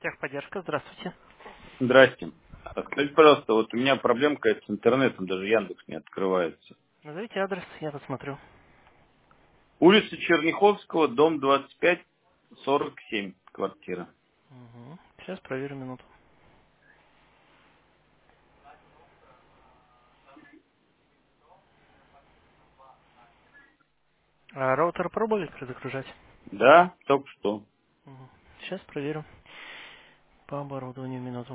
Техподдержка, здравствуйте. Здрасте. Скажите, пожалуйста, вот у меня проблемка с интернетом, даже Яндекс не открывается. Назовите адрес, я посмотрю. Улица Черняховского, дом 25, 47, квартира. Угу. Сейчас проверю минуту. А роутер пробовали перезагружать? Да, только что. Угу. Сейчас проверю по оборудованию минуту.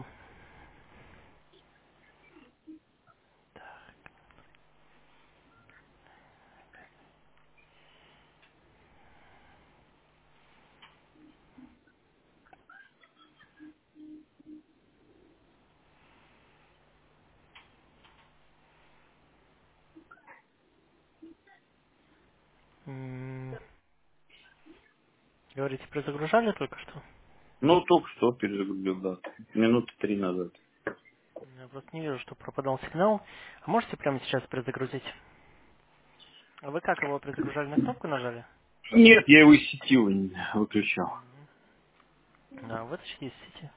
М, Говорите, перезагружали только что? Ну, только что перезагрузил, да. Минуты 3 назад. Я просто не вижу, что пропадал сигнал. А можете прямо сейчас перезагрузить? А вы как его перезагружали? На кнопку нажали? Нет, я его из сети выключал. Да, вытащите из сети.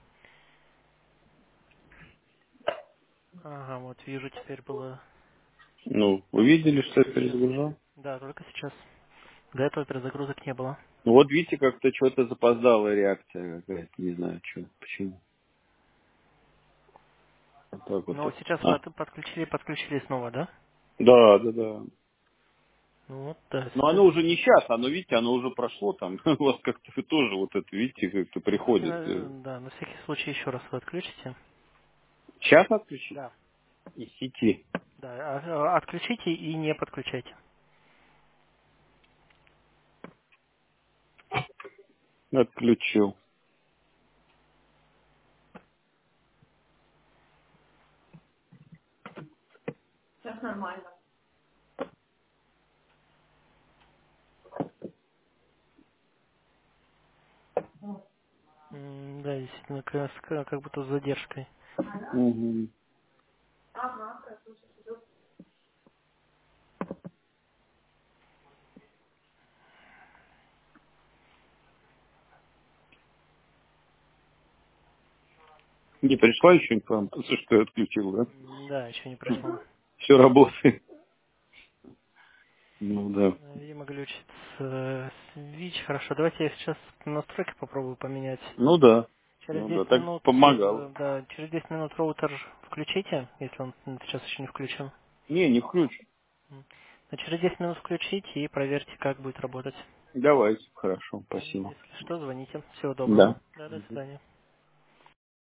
Ага, вот вижу, теперь было... Ну, вы видели, что я Сейчас. перезагружал? Да, только сейчас. До этого перезагрузок не было. Ну, вот видите, как-то что-то запоздалая реакция какая-то, не знаю, что, почему. Вот так вот. Но сейчас вы А, подключили снова, да? да, да, да. Ну вот, да, Но оно уже не сейчас, оно, видите, оно уже прошло там. У вас как-то тоже вот это, видите, как-то давайте, приходит. да, на всякий случай еще раз вы отключите. Сейчас отключить? Да. Из сети. Да, отключите и не подключайте. Отключил. Да, действительно, как будто с задержкой. Угу. Не пришла еще информация, что я отключил, да? Да, еще не пришло. Все работает. Ну да. Видимо, глючит свич. Хорошо, давайте я сейчас настройки попробую поменять. Ну да. Через Ну да, 10 так минут, помогало. да, через 10 минут роутер включите, если он сейчас еще не включен. Не, не включу. Но через 10 минут включите и проверьте, как будет работать. Давайте. Хорошо, Да, спасибо. если что, звоните. Всего доброго. Да. Да, до свидания.